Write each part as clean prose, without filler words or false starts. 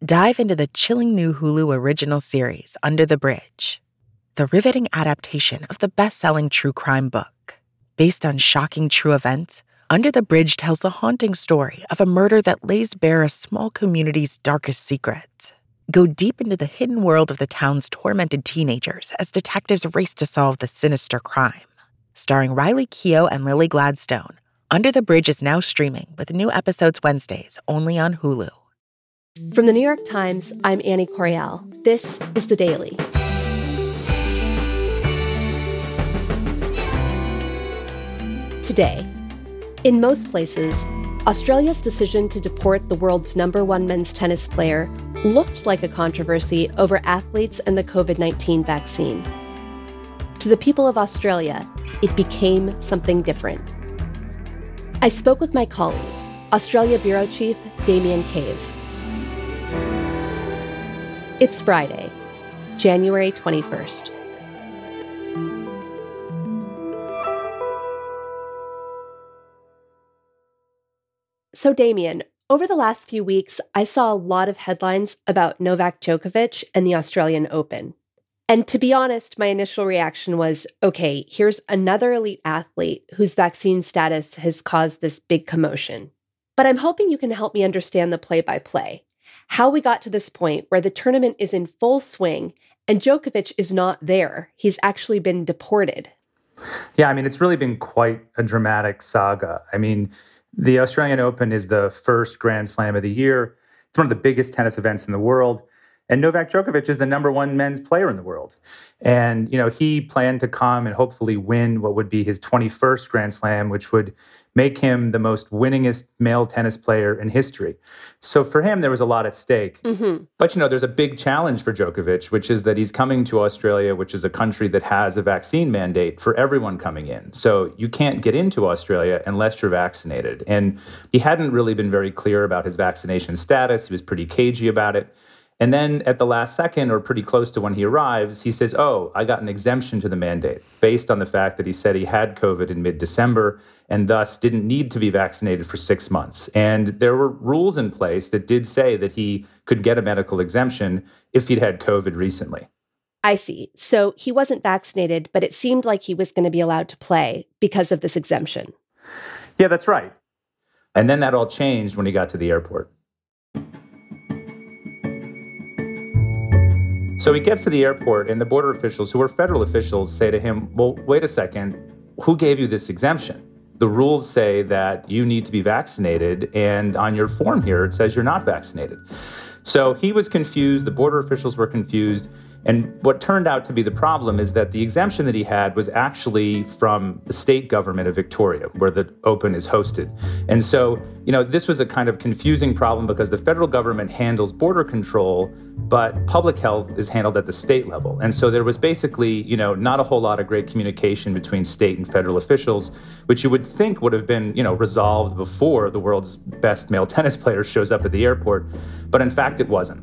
Dive into the chilling new Hulu original series, Under the Bridge, the riveting adaptation of the best-selling true crime book. Based on shocking true events, Under the Bridge tells the haunting story of a murder that lays bare a small community's darkest secret. Go deep into the hidden world of the town's tormented teenagers as detectives race to solve the sinister crime. Starring Riley Keough and Lily Gladstone, Under the Bridge is now streaming with new episodes Wednesdays only on Hulu. From the New York Times, I'm Annie Coriel. This is The Daily. Today, in most places, Australia's decision to deport the world's #1 men's tennis player looked like a controversy over athletes and the COVID-19 vaccine. To the people of Australia, it became something different. I spoke with my colleague, Australia Bureau Chief Damien Cave. It's Friday, January 21st. So Damien, over the last few weeks, I saw a lot of headlines about Novak Djokovic and the Australian Open. And to be honest, my initial reaction was, okay, here's another elite athlete whose vaccine status has caused this big commotion. But I'm hoping you can help me understand the play-by-play. How we got to this point where the tournament is in full swing and Djokovic is not there. He's actually been deported. Yeah, it's really been quite a dramatic saga. The Australian Open is the first Grand Slam of the year. It's one of the biggest tennis events in the world. And Novak Djokovic is the #1 men's player in the world. And, he planned to come and hopefully win what would be his 21st Grand Slam, which would make him the most winningest male tennis player in history. So for him, there was a lot at stake. Mm-hmm. But, there's a big challenge for Djokovic, which is that he's coming to Australia, which is a country that has a vaccine mandate for everyone coming in. So you can't get into Australia unless you're vaccinated. And he hadn't really been very clear about his vaccination status. He was pretty cagey about it. And then at the last second, or pretty close to when he arrives, he says, I got an exemption to the mandate based on the fact that he said he had COVID in mid-December and thus didn't need to be vaccinated for 6 months. And there were rules in place that did say that he could get a medical exemption if he'd had COVID recently. I see. So he wasn't vaccinated, but it seemed like he was going to be allowed to play because of this exemption. Yeah, that's right. And then that all changed when he got to the airport. So he gets to the airport and the border officials, who are federal officials, say to him, well, wait a second, who gave you this exemption? The rules say that you need to be vaccinated, and on your form here, it says you're not vaccinated. So he was confused, the border officials were confused, and what turned out to be the problem is that the exemption that he had was actually from the state government of Victoria, where the Open is hosted. And so, this was a kind of confusing problem because the federal government handles border control, but public health is handled at the state level. And so there was basically, not a whole lot of great communication between state and federal officials, which you would think would have been, resolved before the world's best male tennis player shows up at the airport. But in fact, it wasn't.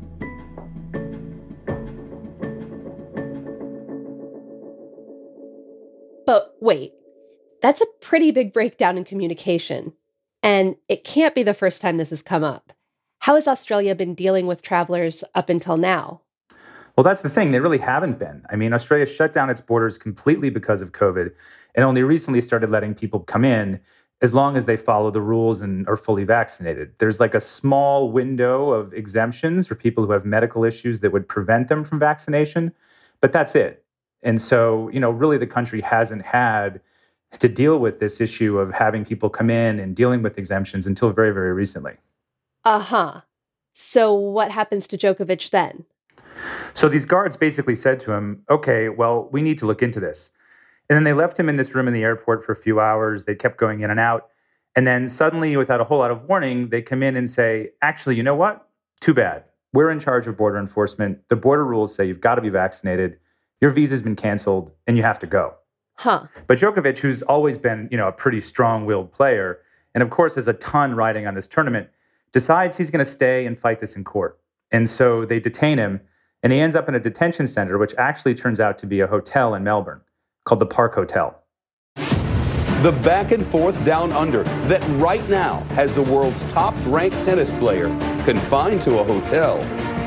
But wait, that's a pretty big breakdown in communication. And it can't be the first time this has come up. How has Australia been dealing with travelers up until now? Well, that's the thing. They really haven't been. Australia shut down its borders completely because of COVID and only recently started letting people come in as long as they follow the rules and are fully vaccinated. There's like a small window of exemptions for people who have medical issues that would prevent them from vaccination, but that's it. And so, really the country hasn't had to deal with this issue of having people come in and dealing with exemptions until very, very recently. Uh-huh. So what happens to Djokovic then? So these guards basically said to him, okay, well, we need to look into this. And then they left him in this room in the airport for a few hours. They kept going in and out. And then suddenly, without a whole lot of warning, they come in and say, actually, you know what? Too bad. We're in charge of border enforcement. The border rules say you've got to be vaccinated. Your visa's been canceled and you have to go. Huh. But Djokovic, who's always been, a pretty strong-willed player, and of course has a ton riding on this tournament, decides he's going to stay and fight this in court. And so they detain him, and he ends up in a detention center, which actually turns out to be a hotel in Melbourne called the Park Hotel. The back and forth down under that right now has the world's top-ranked tennis player confined to a hotel.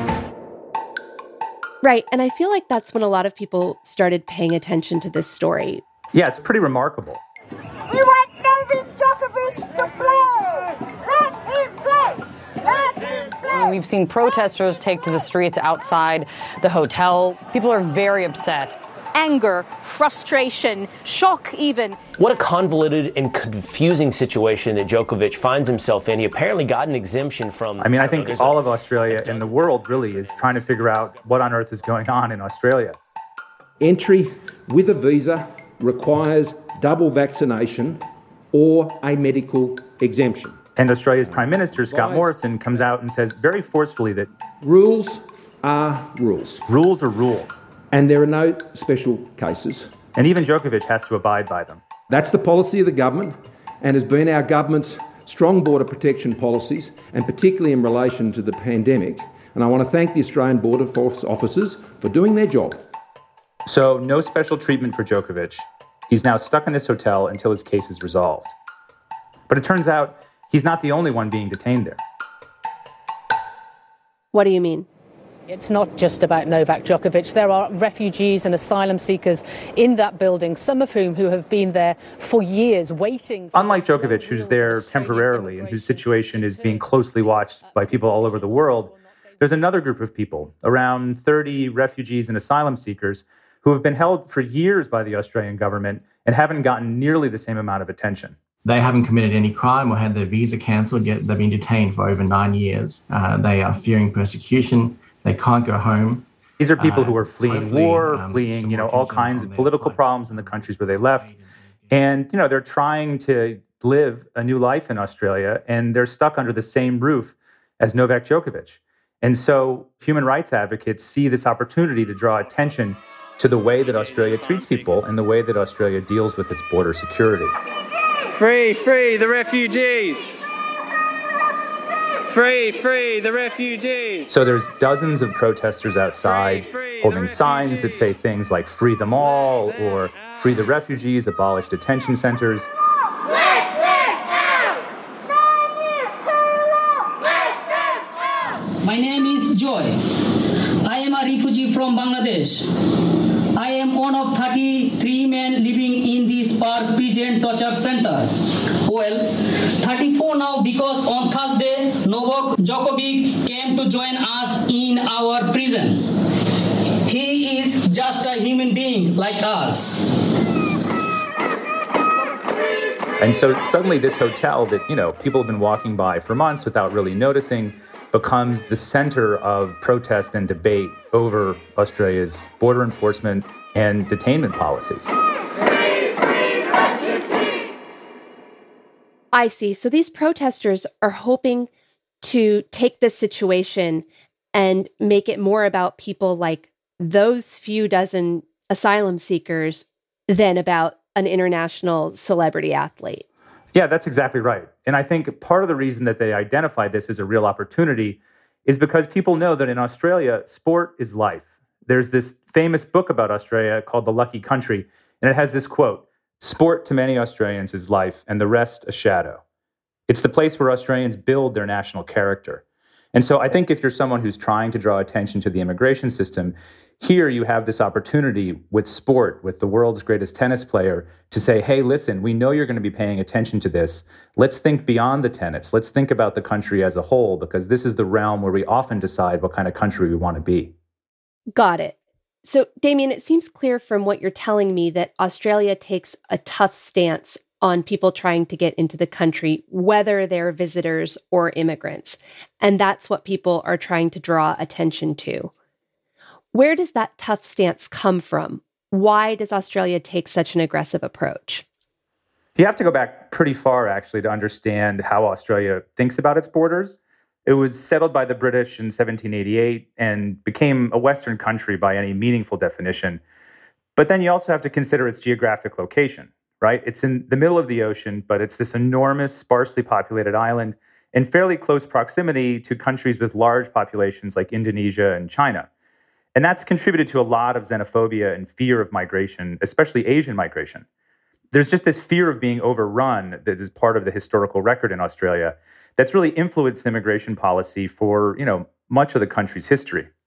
Right. And I feel like that's when a lot of people started paying attention to this story. Yeah, it's pretty remarkable. We want Novak Djokovic to play! Let him play! Let him play! We've seen protesters take to the streets outside the hotel. People are very upset. Anger, frustration, shock even. What a convoluted and confusing situation that Djokovic finds himself in. He apparently got an exemption from... I think all of Australia and the world really is trying to figure out what on earth is going on in Australia. Entry with a visa requires double vaccination or a medical exemption. And Australia's Prime Minister, Scott Morrison, comes out and says very forcefully that rules are rules. Rules are rules. And there are no special cases. And even Djokovic has to abide by them. That's the policy of the government and has been our government's strong border protection policies, and particularly in relation to the pandemic. And I want to thank the Australian Border Force officers for doing their job. So no special treatment for Djokovic. He's now stuck in this hotel until his case is resolved. But it turns out he's not the only one being detained there. What do you mean? It's not just about Novak Djokovic. There are refugees and asylum seekers in that building, some of whom who have been there for years waiting. Unlike Djokovic, who's there temporarily and whose situation is being closely watched by people all over the world, there's another group of people, around 30 refugees and asylum seekers, who have been held for years by the Australian government and haven't gotten nearly the same amount of attention. They haven't committed any crime or had their visa cancelled, yet they've been detained for over 9 years. They are fearing persecution. They can't go home. These are people who are fleeing war, fleeing, all kinds of political problems in the countries where they left. And, they're trying to live a new life in Australia, and they're stuck under the same roof as Novak Djokovic. And so human rights advocates see this opportunity to draw attention to the way that Australia treats people and the way that Australia deals with its border security. Free the refugees! Free the refugees! So there's dozens of protesters outside holding signs that say things like "Free them all" or "Free the refugees, abolish detention centers." My name is Joy. I am a refugee from Bangladesh. I am one of 33 men living in this Park Prison Torture Center. Well, 34 now because on Thursday, Novak Djokovic came to join us in our prison. He is just a human being like us. And so suddenly this hotel that, people have been walking by for months without really noticing becomes the center of protest and debate over Australia's border enforcement and detainment policies. I see. So these protesters are hoping to take this situation and make it more about people like those few dozen asylum seekers than about an international celebrity athlete. Yeah, that's exactly right. And I think part of the reason that they identify this as a real opportunity is because people know that in Australia, sport is life. There's this famous book about Australia called The Lucky Country, and it has this quote, "Sport to many Australians is life, and the rest a shadow." It's the place where Australians build their national character. And so I think if you're someone who's trying to draw attention to the immigration system, here you have this opportunity with sport, with the world's greatest tennis player, to say, hey, listen, we know you're going to be paying attention to this. Let's think beyond the tennis. Let's think about the country as a whole, because this is the realm where we often decide what kind of country we want to be. Got it. So, Damien, it seems clear from what you're telling me that Australia takes a tough stance on people trying to get into the country, whether they're visitors or immigrants. And that's what people are trying to draw attention to. Where does that tough stance come from? Why does Australia take such an aggressive approach? You have to go back pretty far, actually, to understand how Australia thinks about its borders. It was settled by the British in 1788 and became a Western country by any meaningful definition. But then you also have to consider its geographic location, right? It's in the middle of the ocean, but it's this enormous, sparsely populated island in fairly close proximity to countries with large populations like Indonesia and China. And that's contributed to a lot of xenophobia and fear of migration, especially Asian migration. There's just this fear of being overrun that is part of the historical record in Australia that's really influenced immigration policy for, much of the country's history.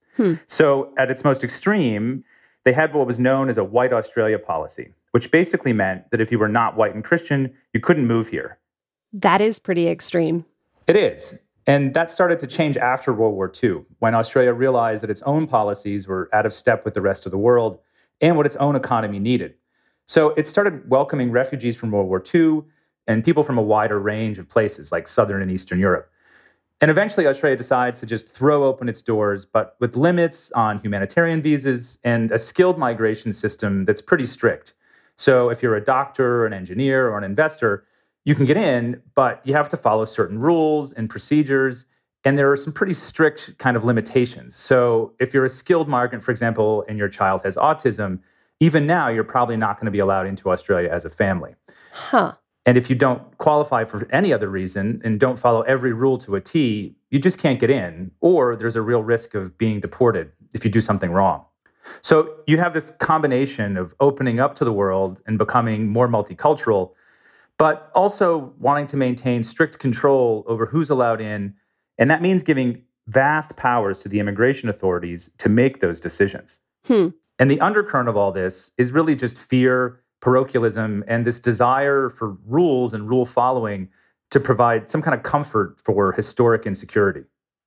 So at its most extreme, they had what was known as a White Australia policy, which basically meant that if you were not white and Christian, you couldn't move here. That is pretty extreme. It is. And that started to change after World War II, when Australia realized that its own policies were out of step with the rest of the world and what its own economy needed. So it started welcoming refugees from World War II and people from a wider range of places like Southern and Eastern Europe. And eventually Australia decides to just throw open its doors, but with limits on humanitarian visas and a skilled migration system that's pretty strict. So if you're a doctor, an engineer, or an investor, you can get in, but you have to follow certain rules and procedures, and there are some pretty strict kind of limitations. So if you're a skilled migrant, for example, and your child has autism, even now you're probably not going to be allowed into Australia as a family. And if you don't qualify for any other reason and don't follow every rule to a T, you just can't get in, or there's a real risk of being deported if you do something wrong. So you have this combination of opening up to the world and becoming more multicultural, but also wanting to maintain strict control over who's allowed in. And that means giving vast powers to the immigration authorities to make those decisions. And the undercurrent of all this is really just fear, parochialism, and this desire for rules and rule following to provide some kind of comfort for historic insecurity.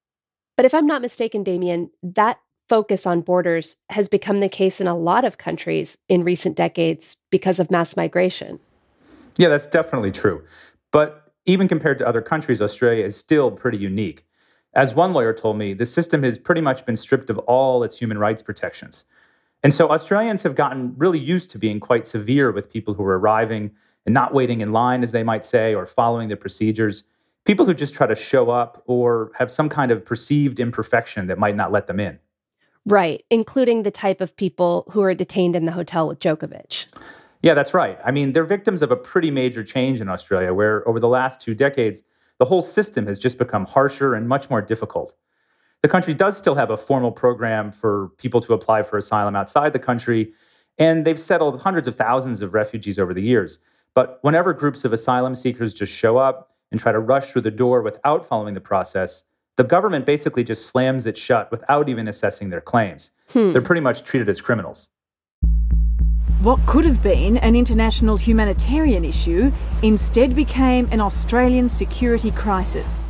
But if I'm not mistaken, Damien, that focus on borders has become the case in a lot of countries in recent decades because of mass migration. Yeah, that's definitely true. But even compared to other countries, Australia is still pretty unique. As one lawyer told me, the system has pretty much been stripped of all its human rights protections. And so Australians have gotten really used to being quite severe with people who are arriving and not waiting in line, as they might say, or following the procedures. People who just try to show up or have some kind of perceived imperfection that might not let them in. Right, including the type of people who are detained in the hotel with Djokovic. Yeah, that's right. I mean, they're victims of a pretty major change in Australia, where over the last 2 decades, the whole system has just become harsher and much more difficult. The country does still have a formal program for people to apply for asylum outside the country, and they've settled hundreds of thousands of refugees over the years. But whenever groups of asylum seekers just show up and try to rush through the door without following the process, the government basically just slams it shut without even assessing their claims. They're pretty much treated as criminals. What could have been an international humanitarian issue instead became an Australian security crisis.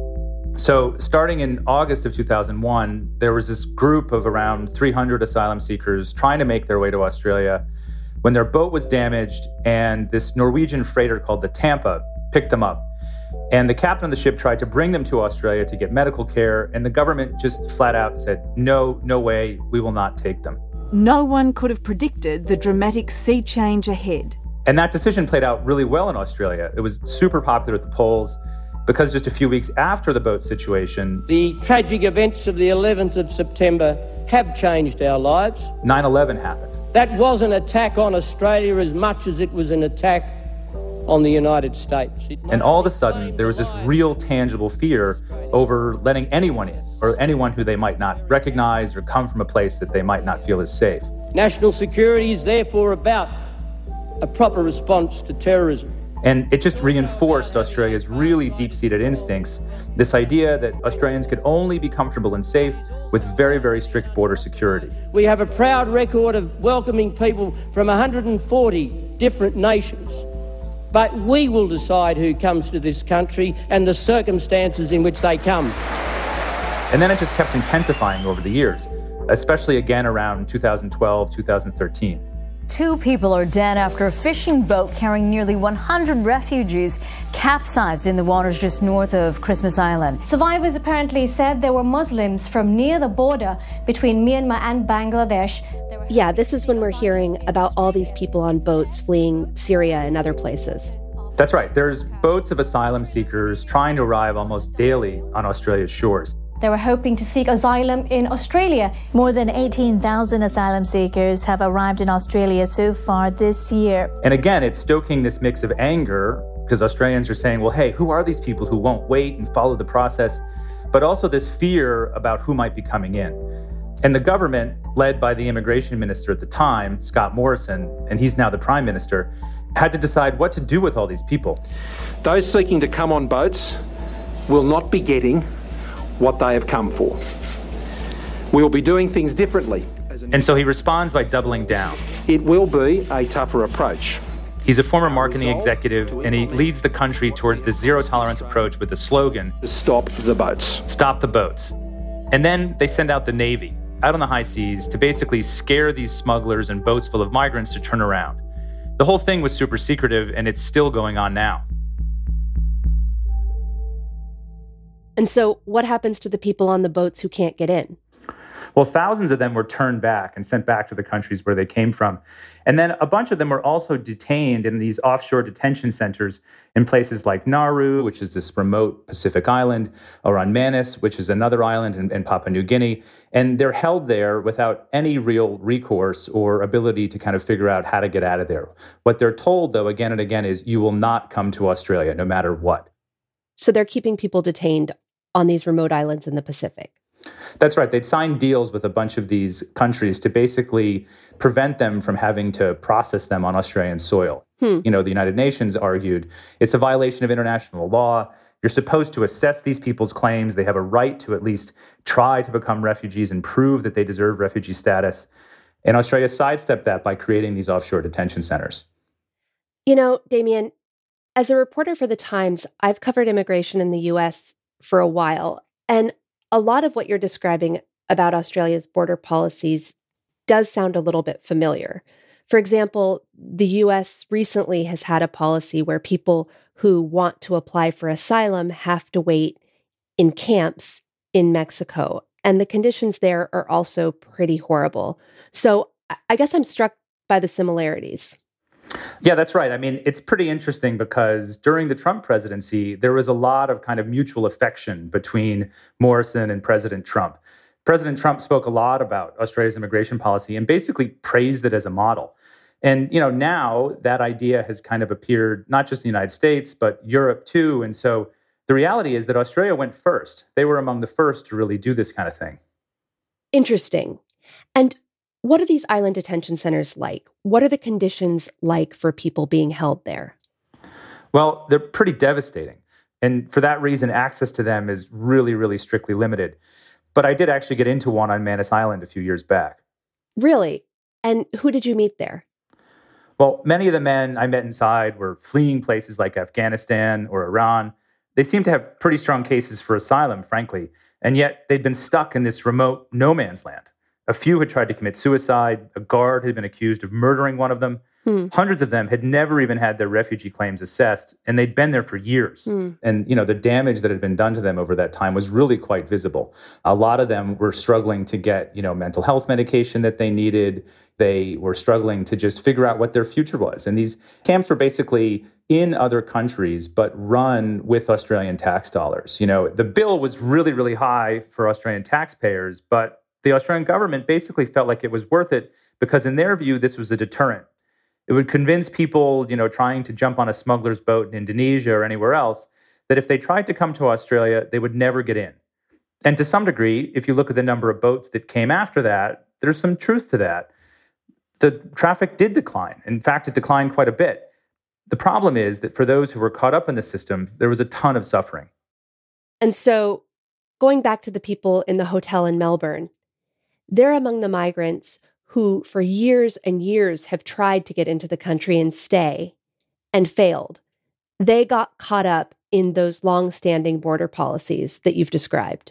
So starting in August of 2001, there was this group of around 300 asylum seekers trying to make their way to Australia when their boat was damaged, and this Norwegian freighter called the Tampa picked them up. And the captain of the ship tried to bring them to Australia to get medical care, and the government just flat out said, no way, we will not take them. No one could have predicted the dramatic sea change ahead. And that decision played out really well in Australia. It was super popular at the polls because just a few weeks after the boat situation, the tragic events of the 11th of September have changed our lives. 9/11 happened. That was an attack on Australia as much as it was an attack on the United States. And all of a sudden, there was this real tangible fear over letting anyone in, or anyone who they might not recognize or come from a place that they might not feel is safe. National security is therefore about a proper response to terrorism. And it just reinforced Australia's really deep-seated instincts, this idea that Australians could only be comfortable and safe with very, very strict border security. We have a proud record of welcoming people from 140 different nations. But we will decide who comes to this country and the circumstances in which they come. And then it just kept intensifying over the years, especially again around 2012, 2013. 2 people are dead after a fishing boat carrying nearly 100 refugees capsized in the waters just north of Christmas Island. Survivors apparently said there were Muslims from near the border between Myanmar and Bangladesh. Yeah, this is when we're hearing about all these people on boats fleeing Syria and other places. That's right. There's boats of asylum seekers trying to arrive almost daily on Australia's shores. They were hoping to seek asylum in Australia. More than 18,000 asylum seekers have arrived in Australia so far this year. And again, it's stoking this mix of anger because Australians are saying, well, hey, who are these people who won't wait and follow the process? But also this fear about who might be coming in. And the government, led by the immigration minister at the time, Scott Morrison, and he's now the prime minister, had to decide what to do with all these people. Those seeking to come on boats will not be getting what they have come for. We will be doing things differently. And so he responds by doubling down. It will be a tougher approach. He's a former marketing executive, and he leads the country towards the zero-tolerance approach with the slogan, Stop the boats. Stop the boats. And then they send out the Navy out on the high seas to basically scare these smugglers and boats full of migrants to turn around. The whole thing was super secretive, and it's still going on now. And so what happens to the people on the boats who can't get in? Well, thousands of them were turned back and sent back to the countries where they came from. And then a bunch of them were also detained in these offshore detention centers in places like Nauru, which is this remote Pacific island, or on Manus, which is another island in Papua New Guinea. And they're held there without any real recourse or ability to kind of figure out how to get out of there. What they're told, though, again and again, is you will not come to Australia, no matter what. So they're keeping people detained on these remote islands in the Pacific. That's right. They'd signed deals with a bunch of these countries to basically prevent them from having to process them on Australian soil. The United Nations argued it's a violation of international law. You're supposed to assess these people's claims. They have a right to at least try to become refugees and prove that they deserve refugee status. And Australia sidestepped that by creating these offshore detention centers. Damien, as a reporter for The Times, I've covered immigration in the U.S. for a while. And a lot of what you're describing about Australia's border policies does sound a little bit familiar. For example, the U.S. recently has had a policy where people who want to apply for asylum have to wait in camps in Mexico. And the conditions there are also pretty horrible. So I guess I'm struck by the similarities. Yeah, that's right. I mean, it's pretty interesting because during the Trump presidency, there was a lot of kind of mutual affection between Morrison and President Trump. President Trump spoke a lot about Australia's immigration policy and basically praised it as a model. And, now that idea has kind of appeared not just in the United States, but Europe too. And so the reality is that Australia went first. They were among the first to really do this kind of thing. Interesting. And what are these island detention centers like? What are the conditions like for people being held there? Well, they're pretty devastating. And for that reason, access to them is really, really strictly limited. But I did actually get into one on Manus Island a few years back. Really? And who did you meet there? Well, many of the men I met inside were fleeing places like Afghanistan or Iran. They seemed to have pretty strong cases for asylum, frankly. And yet they'd been stuck in this remote no man's land. A few had tried to commit suicide. A guard had been accused of murdering one of them. Hundreds of them had never even had their refugee claims assessed, and they'd been there for years. And, the damage that had been done to them over that time was really quite visible. A lot of them were struggling to get, mental health medication that they needed. They were struggling to just figure out what their future was. And these camps were basically in other countries, but run with Australian tax dollars. The bill was really, really high for Australian taxpayers, but the Australian government basically felt like it was worth it because in their view, this was a deterrent. It would convince people, trying to jump on a smuggler's boat in Indonesia or anywhere else, that if they tried to come to Australia, they would never get in. And to some degree, if you look at the number of boats that came after that, there's some truth to that. The traffic did decline. In fact, it declined quite a bit. The problem is that for those who were caught up in the system, there was a ton of suffering. And so, going back to the people in the hotel in Melbourne, they're among the migrants who for years and years have tried to get into the country and stay and failed. They got caught up in those long-standing border policies that you've described.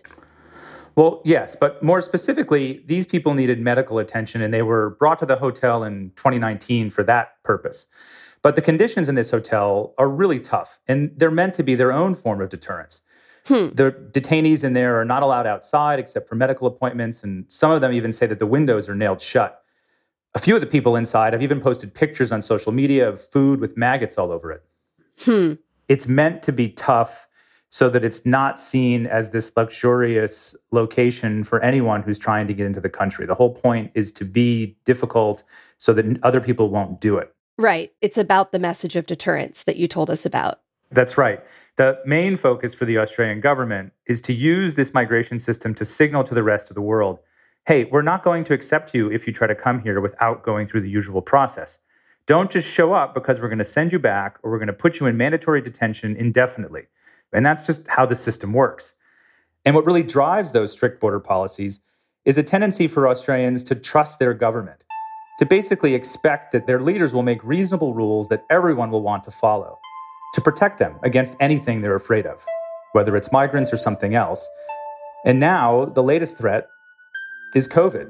Well, yes, but more specifically, these people needed medical attention and they were brought to the hotel in 2019 for that purpose. But the conditions in this hotel are really tough, and they're meant to be their own form of deterrence. The detainees in there are not allowed outside except for medical appointments, and some of them even say that the windows are nailed shut. A few of the people inside have even posted pictures on social media of food with maggots all over it. It's meant to be tough so that it's not seen as this luxurious location for anyone who's trying to get into the country. The whole point is to be difficult so that other people won't do it. Right. It's about the message of deterrence that you told us about. That's right. The main focus for the Australian government is to use this migration system to signal to the rest of the world, hey, we're not going to accept you if you try to come here without going through the usual process. Don't just show up because we're going to send you back or we're going to put you in mandatory detention indefinitely. And that's just how the system works. And what really drives those strict border policies is a tendency for Australians to trust their government, to basically expect that their leaders will make reasonable rules that everyone will want to follow, to protect them against anything they're afraid of, whether it's migrants or something else. And now the latest threat is COVID.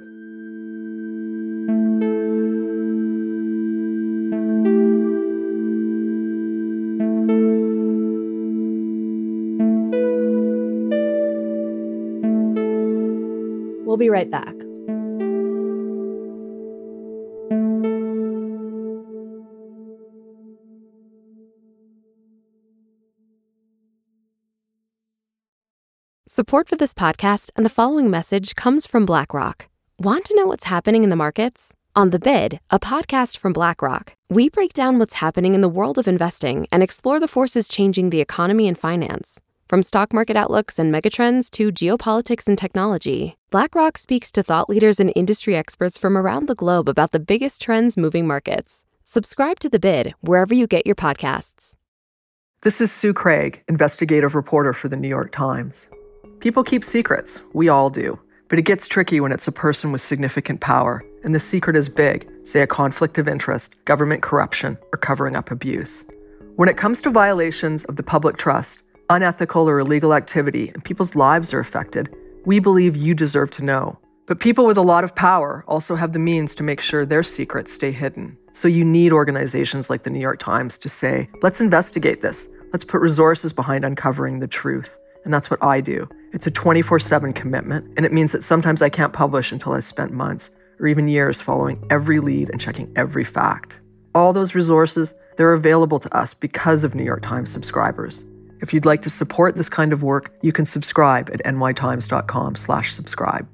We'll be right back. Support for this podcast and the following message comes from BlackRock. Want to know what's happening in the markets? On The Bid, a podcast from BlackRock, we break down what's happening in the world of investing and explore the forces changing the economy and finance. From stock market outlooks and megatrends to geopolitics and technology, BlackRock speaks to thought leaders and industry experts from around the globe about the biggest trends moving markets. Subscribe to The Bid wherever you get your podcasts. This is Sue Craig, investigative reporter for The New York Times. People keep secrets. We all do. But it gets tricky when it's a person with significant power, and the secret is big, say a conflict of interest, government corruption, or covering up abuse. When it comes to violations of the public trust, unethical or illegal activity, and people's lives are affected, we believe you deserve to know. But people with a lot of power also have the means to make sure their secrets stay hidden. So you need organizations like the New York Times to say, let's investigate this. Let's put resources behind uncovering the truth. And that's what I do. It's a 24/7 commitment, and it means that sometimes I can't publish until I've spent months or even years following every lead and checking every fact. All those resources, they're available to us because of New York Times subscribers. If you'd like to support this kind of work, you can subscribe at nytimes.com/subscribe.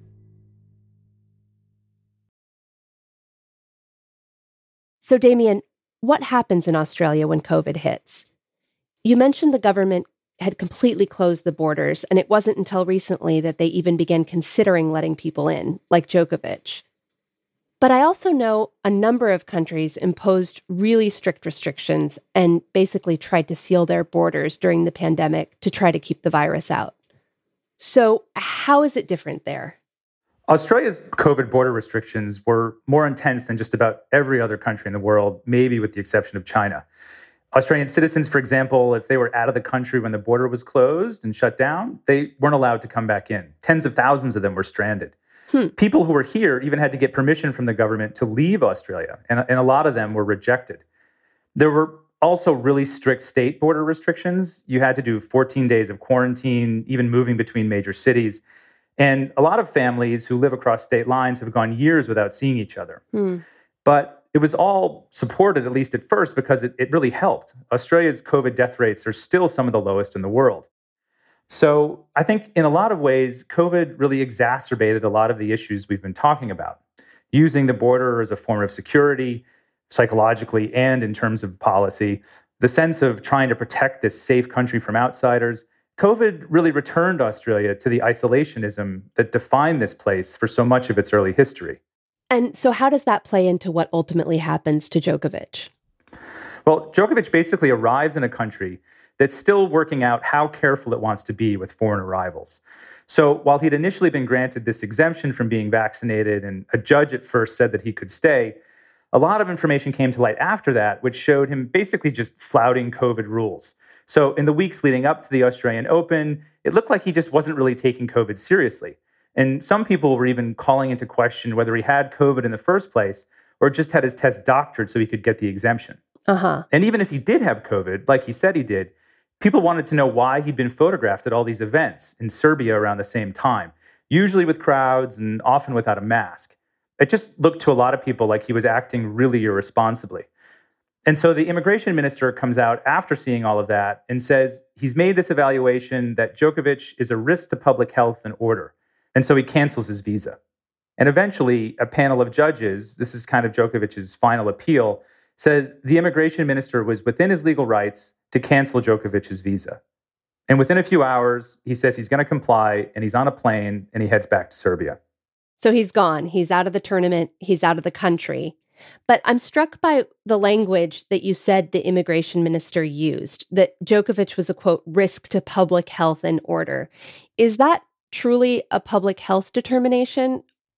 So, Damien, what happens in Australia when COVID hits? You mentioned the government had completely closed the borders, and it wasn't until recently that they even began considering letting people in, like Djokovic. But I also know a number of countries imposed really strict restrictions and basically tried to seal their borders during the pandemic to try to keep the virus out. So how is it different there? Australia's COVID border restrictions were more intense than just about every other country in the world, maybe with the exception of China. Australian citizens, for example, if they were out of the country when the border was closed and shut down, they weren't allowed to come back in. Tens of thousands of them were stranded. People who were here even had to get permission from the government to leave Australia, and a lot of them were rejected. There were also really strict state border restrictions. You had to do 14 days of quarantine, even moving between major cities. And a lot of families who live across state lines have gone years without seeing each other. But it was all supported, at least at first, because it really helped. Australia's COVID death rates are still some of the lowest in the world. So I think in a lot of ways, COVID really exacerbated a lot of the issues we've been talking about. Using the border as a form of security, psychologically and in terms of policy, the sense of trying to protect this safe country from outsiders. COVID really returned Australia to the isolationism that defined this place for so much of its early history. And so how does that play into what ultimately happens to Djokovic? Well, Djokovic basically arrives in a country that's still working out how careful it wants to be with foreign arrivals. So while he'd initially been granted this exemption from being vaccinated, and a judge at first said that he could stay, a lot of information came to light after that, which showed him basically just flouting COVID rules. So in the weeks leading up to the Australian Open, it looked like he just wasn't really taking COVID seriously. And some people were even calling into question whether he had COVID in the first place or just had his test doctored so he could get the exemption. And even if he did have COVID, like he said he did, people wanted to know why he'd been photographed at all these events in Serbia around the same time, usually with crowds and often without a mask. It just looked to a lot of people like he was acting really irresponsibly. And so the immigration minister comes out after seeing all of that and says he's made this evaluation that Djokovic is a risk to public health and order. And so he cancels his visa. And eventually, a panel of judges, this is kind of Djokovic's final appeal, says the immigration minister was within his legal rights to cancel Djokovic's visa. And within a few hours, he says he's going to comply, and he's on a plane, and he heads back to Serbia. So he's gone. He's out of the tournament. He's out of the country. But I'm struck by the language that you said the immigration minister used, that Djokovic was a, quote, risk to public health and order. Is that truly a public health determination,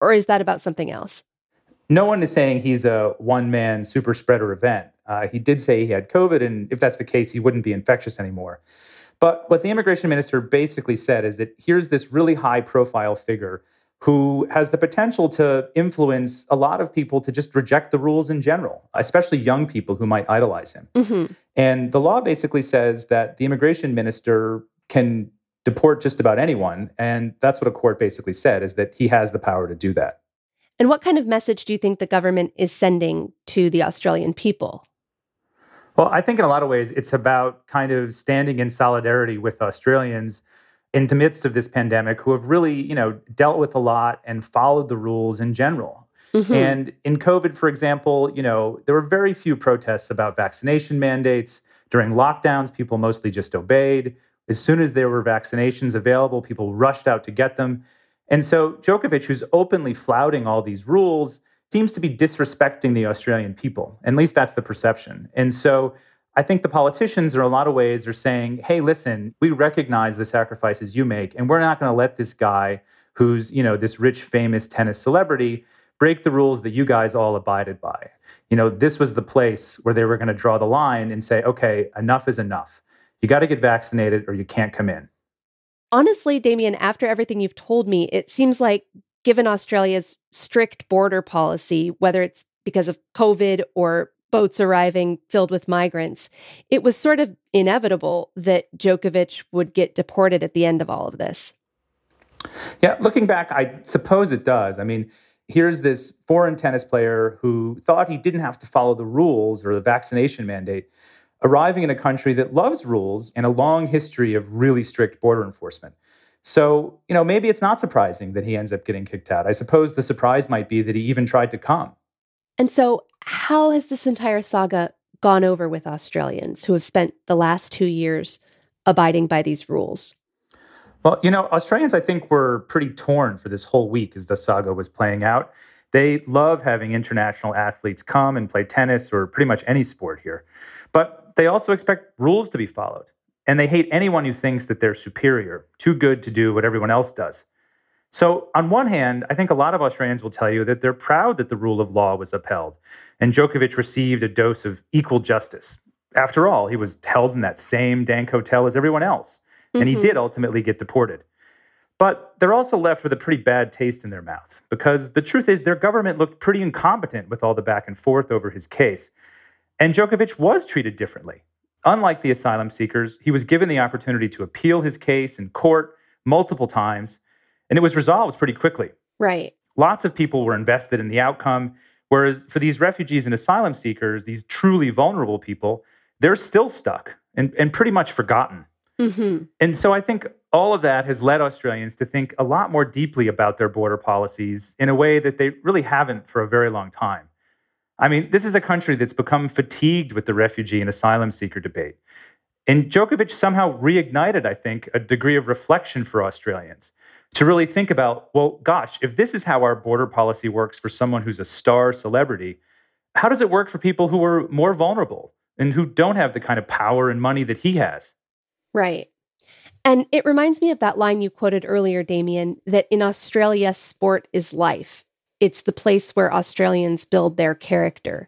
Or is that about something else? No one is saying he's a one-man super spreader event. He did say he had COVID, and if that's the case, he wouldn't be infectious anymore. But what the immigration minister basically said is that here's this really high-profile figure who has the potential to influence a lot of people to just reject the rules in general, especially young people who might idolize him. Mm-hmm. And the law basically says that the immigration minister can deport just about anyone, and that's what a court basically said, is that he has the power to do that. And what kind of message do you think the government is sending to the Australian people? Well, I think in a lot of ways, it's about kind of standing in solidarity with Australians in the midst of this pandemic who have really, dealt with a lot and followed the rules in general. Mm-hmm. And in COVID, for example, there were very few protests about vaccination mandates. During lockdowns, people mostly just obeyed. As soon as there were vaccinations available, people rushed out to get them. And so Djokovic, who's openly flouting all these rules, seems to be disrespecting the Australian people. At least that's the perception. And so I think the politicians, in a lot of ways, are saying, hey, listen, we recognize the sacrifices you make, and we're not going to let this guy who's, this rich, famous tennis celebrity break the rules that you guys all abided by. This was the place where they were going to draw the line and say, okay, enough is enough. You got to get vaccinated or you can't come in. Honestly, Damien, after everything you've told me, it seems like given Australia's strict border policy, whether it's because of COVID or boats arriving filled with migrants, it was sort of inevitable that Djokovic would get deported at the end of all of this. Yeah, looking back, I suppose it does. I mean, here's this foreign tennis player who thought he didn't have to follow the rules or the vaccination mandate, arriving in a country that loves rules and a long history of really strict border enforcement. So, maybe it's not surprising that he ends up getting kicked out. I suppose the surprise might be that he even tried to come. And so how has this entire saga gone over with Australians who have spent the last 2 years abiding by these rules? Well, Australians, I think, were pretty torn for this whole week as the saga was playing out. They love having international athletes come and play tennis or pretty much any sport here. But they also expect rules to be followed. And they hate anyone who thinks that they're superior, too good to do what everyone else does. So on one hand, I think a lot of Australians will tell you that they're proud that the rule of law was upheld and Djokovic received a dose of equal justice. After all, he was held in that same dank hotel as everyone else. Mm-hmm. And he did ultimately get deported. But they're also left with a pretty bad taste in their mouth because the truth is their government looked pretty incompetent with all the back and forth over his case. And Djokovic was treated differently. Unlike the asylum seekers, he was given the opportunity to appeal his case in court multiple times, and it was resolved pretty quickly. Right. Lots of people were invested in the outcome, whereas for these refugees and asylum seekers, these truly vulnerable people, they're still stuck and pretty much forgotten. Mm-hmm. And so I think all of that has led Australians to think a lot more deeply about their border policies in a way that they really haven't for a very long time. I mean, this is a country that's become fatigued with the refugee and asylum seeker debate. And Djokovic somehow reignited, I think, a degree of reflection for Australians to really think about, well, gosh, if this is how our border policy works for someone who's a star celebrity, how does it work for people who are more vulnerable and who don't have the kind of power and money that he has? Right. And it reminds me of that line you quoted earlier, Damien, that in Australia, sport is life. It's the place where Australians build their character.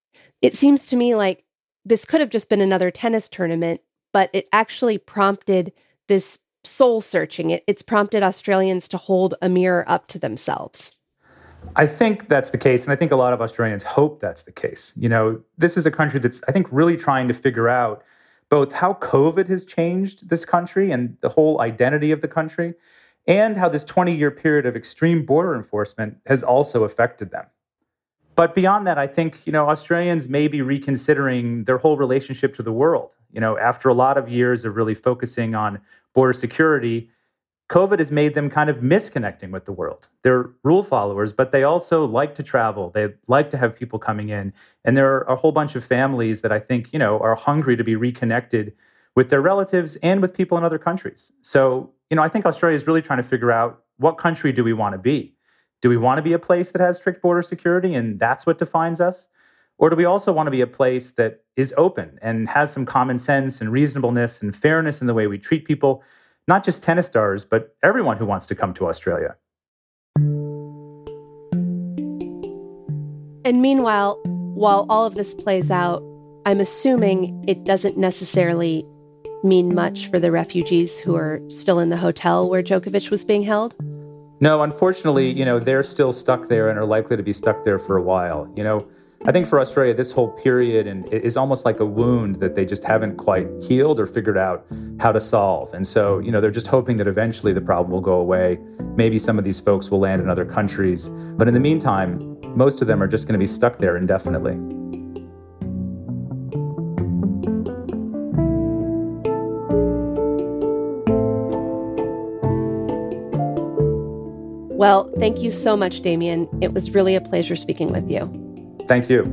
It seems to me like this could have just been another tennis tournament, but it actually prompted this soul searching. It's prompted Australians to hold a mirror up to themselves. I think that's the case, and I think a lot of Australians hope that's the case. This is a country that's, I think, really trying to figure out both how COVID has changed this country and the whole identity of the country, and how this 20-year period of extreme border enforcement has also affected them. But beyond that, I think, Australians may be reconsidering their whole relationship to the world. After a lot of years of really focusing on border security, COVID has made them kind of misconnecting with the world. They're rule followers, but they also like to travel. They like to have people coming in. And there are a whole bunch of families that I think, are hungry to be reconnected with their relatives and with people in other countries. So, I think Australia is really trying to figure out, what country do we want to be? Do we want to be a place that has strict border security and that's what defines us? Or do we also want to be a place that is open and has some common sense and reasonableness and fairness in the way we treat people, not just tennis stars, but everyone who wants to come to Australia? And meanwhile, while all of this plays out, I'm assuming it doesn't necessarily mean much for the refugees who are still in the hotel where Djokovic was being held? No, unfortunately, they're still stuck there and are likely to be stuck there for a while. I think for Australia, this whole period is almost like a wound that they just haven't quite healed or figured out how to solve. And so, they're just hoping that eventually the problem will go away. Maybe some of these folks will land in other countries. But in the meantime, most of them are just going to be stuck there indefinitely. Well, thank you so much, Damien. It was really a pleasure speaking with you. Thank you.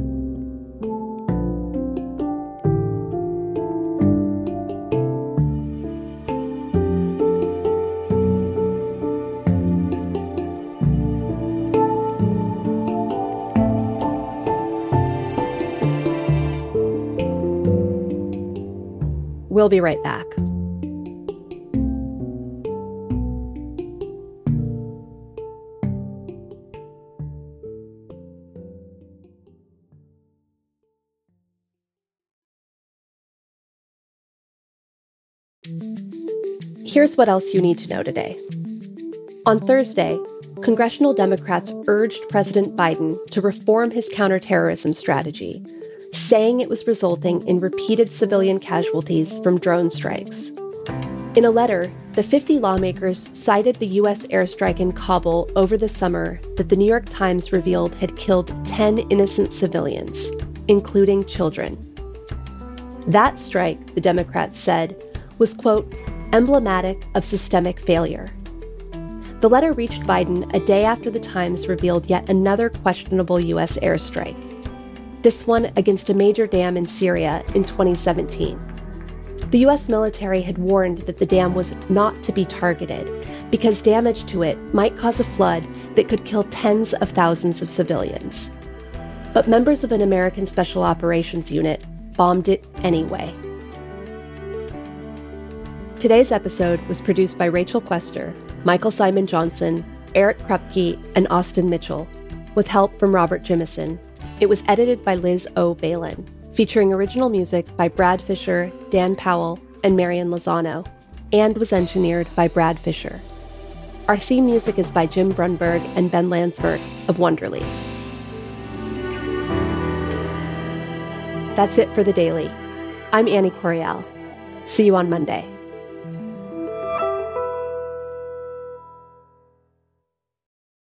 We'll be right back. Here's what else you need to know today. On Thursday, congressional Democrats urged President Biden to reform his counterterrorism strategy, saying it was resulting in repeated civilian casualties from drone strikes. In a letter, the 50 lawmakers cited the U.S. airstrike in Kabul over the summer that the New York Times revealed had killed 10 innocent civilians, including children. That strike, the Democrats said, was, quote, emblematic of systemic failure. The letter reached Biden a day after the Times revealed yet another questionable U.S. airstrike, this one against a major dam in Syria in 2017. The U.S. military had warned that the dam was not to be targeted because damage to it might cause a flood that could kill tens of thousands of civilians. But members of an American Special Operations Unit bombed it anyway. Today's episode was produced by Rachel Quester, Michael Simon Johnson, Eric Krupke, and Austin Mitchell, with help from Robert Jimison. It was edited by Liz O. Balin, featuring original music by Brad Fisher, Dan Powell, and Marian Lozano, and was engineered by Brad Fisher. Our theme music is by Jim Brunberg and Ben Landsberg of Wonderly. That's it for The Daily. I'm Annie Coriel. See you on Monday.